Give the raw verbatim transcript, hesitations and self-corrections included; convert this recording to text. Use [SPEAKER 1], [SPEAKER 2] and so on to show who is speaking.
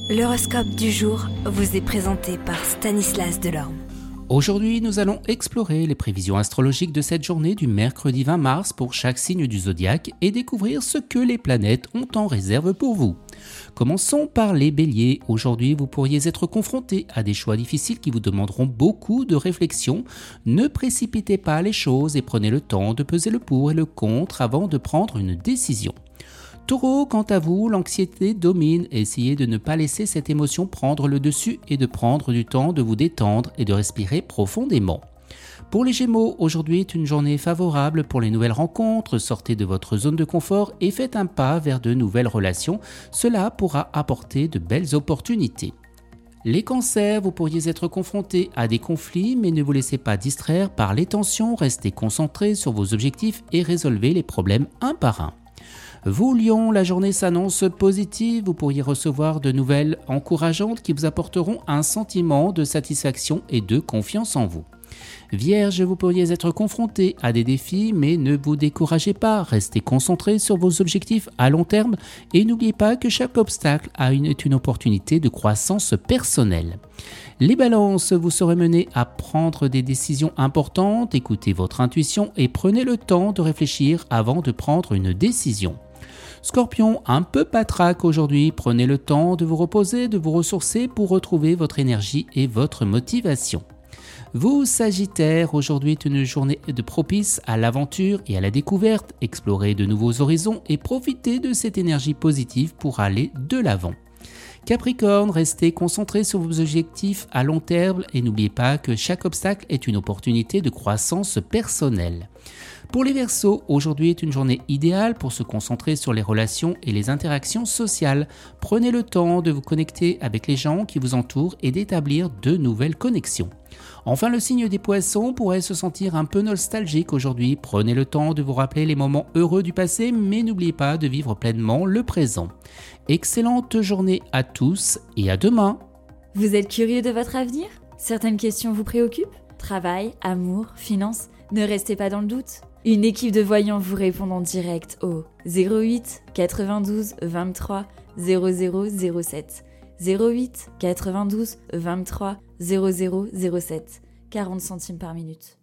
[SPEAKER 1] L'horoscope du jour vous est présenté par Stanislas Delorme.
[SPEAKER 2] Aujourd'hui, nous allons explorer les prévisions astrologiques de cette journée du mercredi vingt mars pour chaque signe du zodiaque et découvrir ce que les planètes ont en réserve pour vous. Commençons par les béliers. Aujourd'hui, vous pourriez être confrontés à des choix difficiles qui vous demanderont beaucoup de réflexion. Ne précipitez pas les choses et prenez le temps de peser le pour et le contre avant de prendre une décision. Taureau, quant à vous, l'anxiété domine. Essayez de ne pas laisser cette émotion prendre le dessus et de prendre du temps de vous détendre et de respirer profondément. Pour les Gémeaux, aujourd'hui est une journée favorable pour les nouvelles rencontres. Sortez de votre zone de confort et faites un pas vers de nouvelles relations. Cela pourra apporter de belles opportunités. Les cancers, vous pourriez être confrontés à des conflits, mais ne vous laissez pas distraire par les tensions. Restez concentrés sur vos objectifs et résolvez les problèmes un par un. Vous, Lion, la journée s'annonce positive, vous pourriez recevoir de nouvelles encourageantes qui vous apporteront un sentiment de satisfaction et de confiance en vous. Vierge, vous pourriez être confronté à des défis, mais ne vous découragez pas, restez concentré sur vos objectifs à long terme et n'oubliez pas que chaque obstacle a une, est une opportunité de croissance personnelle. Les balances, vous serez menés à prendre des décisions importantes, écoutez votre intuition et prenez le temps de réfléchir avant de prendre une décision. Scorpion, un peu patraque aujourd'hui, prenez le temps de vous reposer, de vous ressourcer pour retrouver votre énergie et votre motivation. Vous, Sagittaire, aujourd'hui est une journée de propice à l'aventure et à la découverte, explorez de nouveaux horizons et profitez de cette énergie positive pour aller de l'avant. Capricorne, restez concentré sur vos objectifs à long terme et n'oubliez pas que chaque obstacle est une opportunité de croissance personnelle. Pour les Verseaux, aujourd'hui est une journée idéale pour se concentrer sur les relations et les interactions sociales. Prenez le temps de vous connecter avec les gens qui vous entourent et d'établir de nouvelles connexions. Enfin, le signe des Poissons pourrait se sentir un peu nostalgique aujourd'hui. Prenez le temps de vous rappeler les moments heureux du passé, mais n'oubliez pas de vivre pleinement le présent. Excellente journée à tous et à demain.
[SPEAKER 3] Vous êtes curieux de votre avenir ? Certaines questions vous préoccupent ? Travail, amour, finances ? Ne restez pas dans le doute. Une équipe de voyants vous répond en direct au zéro huit quatre-vingt-douze vingt-trois zéro zéro zéro sept zéro huit quatre-vingt-douze vingt-trois zéro zéro zéro sept quarante centimes par minute.